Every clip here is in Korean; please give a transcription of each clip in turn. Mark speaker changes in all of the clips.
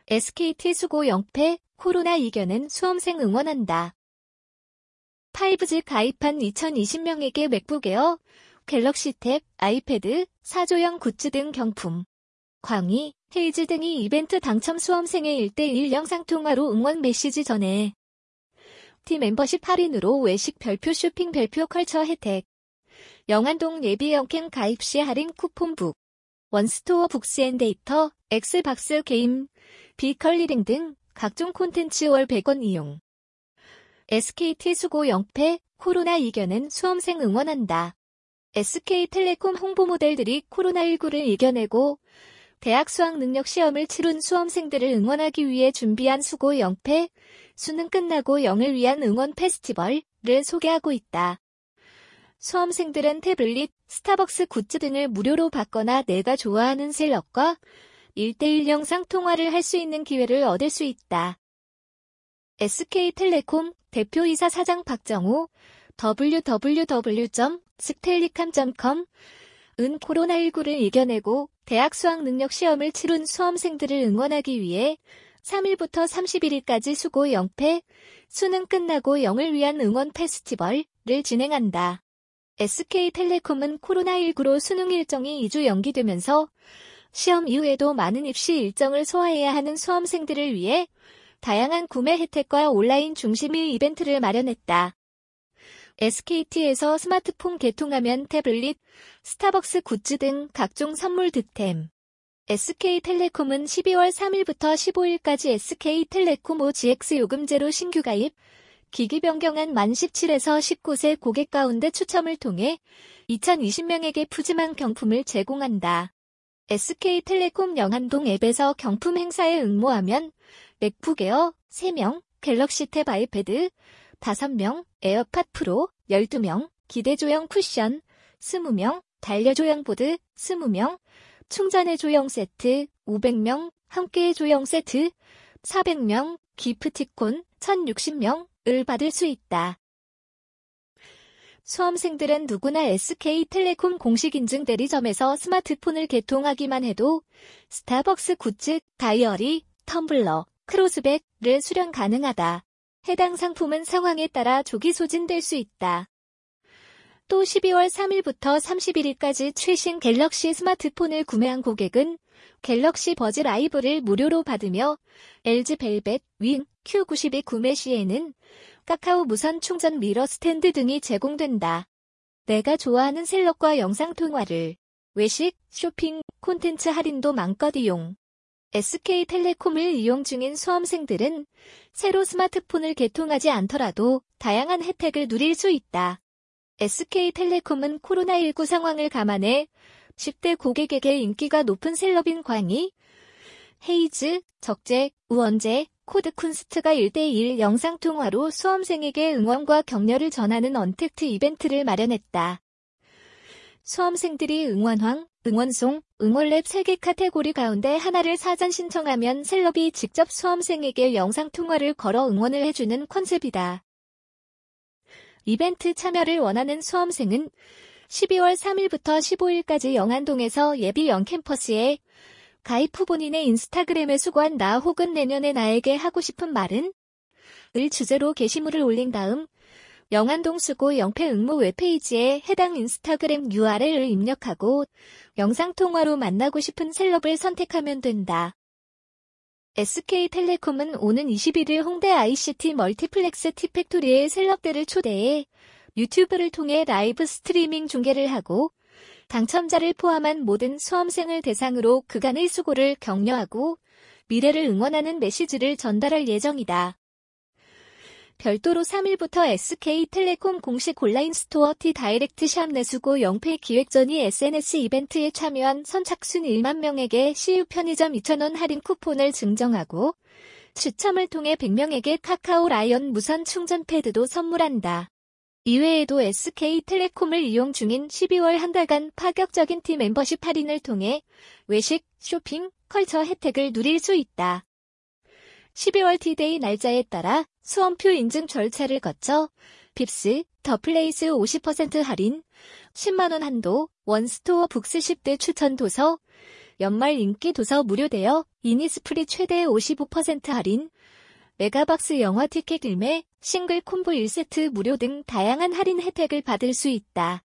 Speaker 1: SKT 수고 영패, 코로나 이겨낸 수험생 응원한다. 5G 가입한 2020명에게 맥북 에어, 갤럭시 탭, 아이패드, 4조형 굿즈 등 경품, 광희, 헤이즈 등이 이벤트 당첨 수험생의 1대1 영상통화로 응원 메시지 전해. T 멤버십 할인으로 외식 별표 쇼핑 별표 컬처 혜택. 영안동 예비 영캠 가입 시 할인 쿠폰북. 원스토어 북스앤데이터, 엑스박스 게임, 비컬리링 등 각종 콘텐츠 월 100원 이용. SKT 수고 영패, 코로나 이겨낸 수험생 응원한다. SK텔레콤 홍보 모델들이 코로나19를 이겨내고 대학 수학 능력 시험을 치룬 수험생들을 응원하기 위해 준비한 수고 영패, 수능 끝나고 영을 위한 응원 페스티벌을 소개하고 있다. 수험생들은 태블릿, 스타벅스 굿즈 등을 무료로 받거나 내가 좋아하는 셀럽과 1대1 영상통화를 할 수 있는 기회를 얻을 수 있다. SK텔레콤 대표이사 사장 박정우, www.stellicam.com 은 코로나19를 이겨내고 대학 수학 능력 시험을 치룬 수험생들을 응원하기 위해 3일부터 31일까지 수고 영패, 수능 끝나고 영을 위한 응원 페스티벌을 진행한다. SK텔레콤은 코로나19로 수능 일정이 2주 연기되면서 시험 이후에도 많은 입시 일정을 소화해야 하는 수험생들을 위해 다양한 구매 혜택과 온라인 중심의 이벤트를 마련했다. SKT에서 스마트폰 개통하면 태블릿, 스타벅스 굿즈 등 각종 선물 득템. SK텔레콤은 12월 3일부터 15일까지 SK텔레콤 OGX 요금제로 신규 가입, 기기 변경한 만 17에서 19세 고객 가운데 추첨을 통해 2020명에게 푸짐한 경품을 제공한다. SK텔레콤 영안동 앱에서 경품 행사에 응모하면 맥북 에어 3명, 갤럭시 탭 아이패드 5명, 에어팟 프로 12명, 기대조형 쿠션 20명, 달려조형 보드 20명, 충전해 조형 세트 500명, 함께 조형 세트 400명, 기프티콘 1060명을 받을 수 있다. 수험생들은 누구나 SK텔레콤 공식 인증 대리점에서 스마트폰을 개통하기만 해도 스타벅스 굿즈, 다이어리, 텀블러, 크로스백을 수령 가능하다. 해당 상품은 상황에 따라 조기 소진될 수 있다. 또 12월 3일부터 31일까지 최신 갤럭시 스마트폰을 구매한 고객은 갤럭시 버즈 라이브를 무료로 받으며 LG 벨벳, 윙, Q92 구매 시에는 카카오 무선 충전 미러 스탠드 등이 제공된다. 내가 좋아하는 셀럽과 영상통화를, 외식, 쇼핑, 콘텐츠 할인도 맘껏 이용. SK텔레콤을 이용 중인 수험생들은 새로 스마트폰을 개통하지 않더라도 다양한 혜택을 누릴 수 있다. SK텔레콤은 코로나19 상황을 감안해 10대 고객에게 인기가 높은 셀럽인 광희, 헤이즈, 적재, 우원재, 코드쿤스트가 1대1 영상통화로 수험생에게 응원과 격려를 전하는 언택트 이벤트를 마련했다. 수험생들이 응원황, 응원송, 응원랩 3개 카테고리 가운데 하나를 사전 신청하면 셀럽이 직접 수험생에게 영상통화를 걸어 응원을 해주는 컨셉이다. 이벤트 참여를 원하는 수험생은 12월 3일부터 15일까지 영안동에서 예비 영캠퍼스에 가입 후 본인의 인스타그램에 수고한 나 혹은 내년에 나에게 하고 싶은 말은? 을 주제로 게시물을 올린 다음 영안동 수고 영패 응모 웹페이지에 해당 인스타그램 URL을 입력하고 영상통화로 만나고 싶은 셀럽을 선택하면 된다. SK텔레콤은 오는 21일 홍대 ICT 멀티플렉스 티팩토리에 셀럽들을 초대해 유튜브를 통해 라이브 스트리밍 중계를 하고 당첨자를 포함한 모든 수험생을 대상으로 그간의 수고를 격려하고 미래를 응원하는 메시지를 전달할 예정이다. 별도로 3일부터 SK텔레콤 공식 온라인 스토어 T 다이렉트 샵 내 수고 영패 기획전이 SNS 이벤트에 참여한 선착순 1만 명에게 CU 편의점 2,000원 할인 쿠폰을 증정하고 추첨을 통해 100명에게 카카오 라이언 무선 충전 패드도 선물한다. 이외에도 SK텔레콤을 이용 중인 12월 한 달간 파격적인 T 멤버십 할인을 통해 외식, 쇼핑, 컬처 혜택을 누릴 수 있다. 12월 T데이 날짜에 따라 수험표 인증 절차를 거쳐 빕스, 더플레이스 50% 할인, 10만원 한도, 원스토어 북스 10대 추천 도서, 연말 인기 도서 무료 대여, 이니스프리 최대 55% 할인, 메가박스 영화 티켓 일매, 싱글 콤보 1세트 무료 등 다양한 할인 혜택을 받을 수 있다.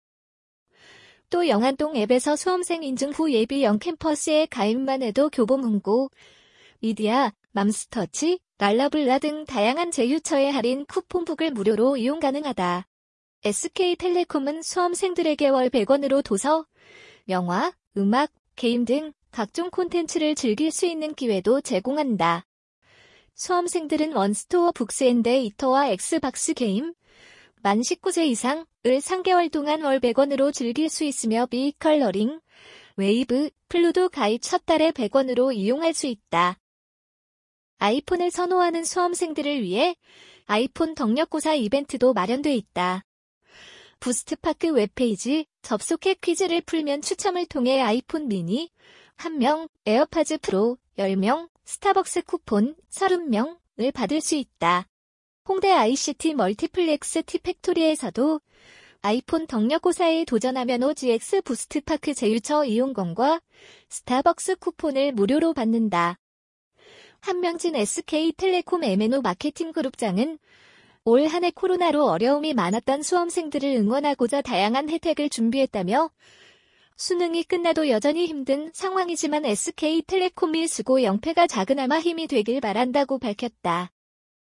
Speaker 1: 또 영안동 앱에서 수험생 인증 후 예비 영캠퍼스에 가입만 해도 교보 문고, 미디어, 맘스터치, 랄라블라 등 다양한 제휴처의 할인 쿠폰북을 무료로 이용 가능하다. SK텔레콤은 수험생들에게 월 100원으로 도서, 영화, 음악, 게임 등 각종 콘텐츠를 즐길 수 있는 기회도 제공한다. 수험생들은 원스토어 북스앤데이터와 엑스박스 게임, 만 19세 이상을 3개월 동안 월 100원으로 즐길 수 있으며 비컬러링, 웨이브, 플루도 가입 첫 달에 100원으로 이용할 수 있다. 아이폰을 선호하는 수험생들을 위해 아이폰 덕력고사 이벤트도 마련돼 있다. 부스트파크 웹페이지 접속해 퀴즈를 풀면 추첨을 통해 아이폰 미니 1명, 에어팟즈 프로 10명, 스타벅스 쿠폰 30명을 받을 수 있다. 홍대 ICT 멀티플렉스 티팩토리에서도 아이폰 덕력고사에 도전하면 OGX 부스트파크 제휴처 이용권과 스타벅스 쿠폰을 무료로 받는다. 한명진 SK텔레콤 MNO 마케팅 그룹장은 올 한 해 코로나로 어려움이 많았던 수험생들을 응원하고자 다양한 혜택을 준비했다며 수능이 끝나도 여전히 힘든 상황이지만 SK텔레콤이 수고 영패가 작은아마 힘이 되길 바란다고 밝혔다.